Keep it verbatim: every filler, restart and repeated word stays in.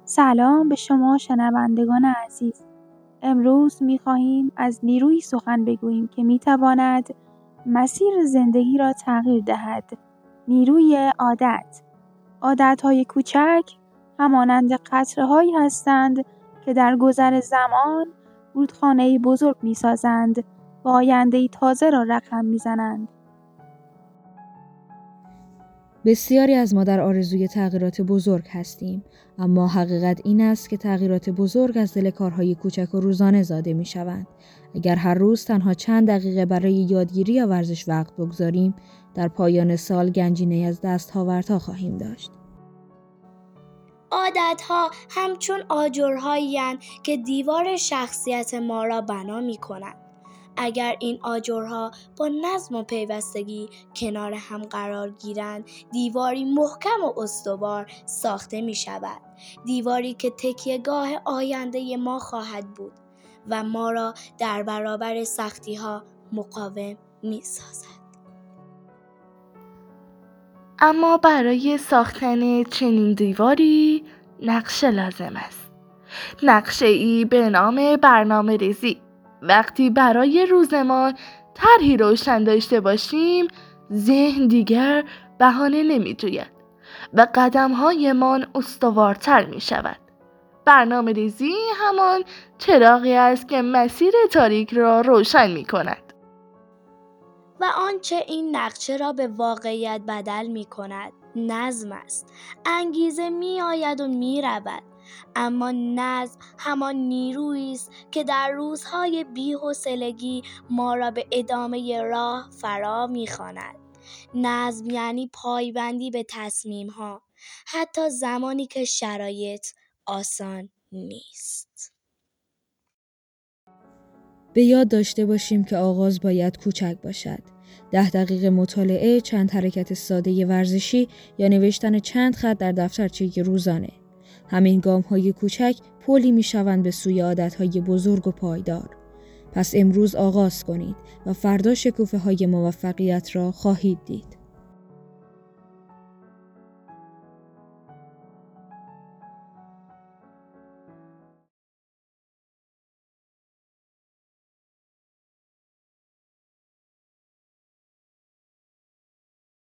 سلام به شما شنوندگان عزیز. امروز می‌خواهیم از نیرویی سخن بگوییم که می‌تواند مسیر زندگی را تغییر دهد. نیروی عادت. عادت‌های کوچک همانند قطره‌هایی هستند که در گذر زمان رودخانه‌ای بزرگ می‌سازند و آینده‌ای تازه را رقم می‌زنند. بسیاری از ما در آرزوی تغییرات بزرگ هستیم، اما حقیقت این است که تغییرات بزرگ از دل کارهای کوچک و روزانه زاده می شوند. اگر هر روز تنها چند دقیقه برای یادگیری یا ورزش وقت بگذاریم، در پایان سال گنجینه‌ای از دستاوردها خواهیم داشت. عادت‌ها همچون آجرهایی‌اند که دیوار شخصیت ما را بنا می‌کنند. اگر این آجرها با نظم و پیوستگی کنار هم قرار گیرند، دیواری محکم و استوار ساخته می شود. دیواری که تکیه‌گاه آینده ما خواهد بود و ما را در برابر سختی ها مقاوم می سازد. اما برای ساختن چنین دیواری نقشه لازم است. نقشه ای به نام برنامه ریزی. وقتی برای روزمان طرحی روشن داشته باشیم، ذهن دیگر بهانه نمی جوید و قدم‌هایمان استوارتر می شود. برنامه ریزی همان چراغی است که مسیر تاریک را روشن می کند. و آنچه این نقشه را به واقعیت بدل می کند نظم است. انگیزه می آید و می رود، اما نظم همان نیرویی است که در روزهای بی‌حوصلگی ما را به ادامه راه فرا می خواند. نظم یعنی پایبندی به تصمیم‌ها، حتی زمانی که شرایط آسان نیست. به یاد داشته باشیم که آغاز باید کوچک باشد. ده دقیقه مطالعه، چند حرکت ساده ورزشی یا نوشتن چند خط در دفترچه روزانه. همین گام‌های کوچک پلی می‌شوند به سوی عادت‌های بزرگ و پایدار. پس امروز آغاز کنید و فردا شکوفه‌های موفقیت را خواهید دید.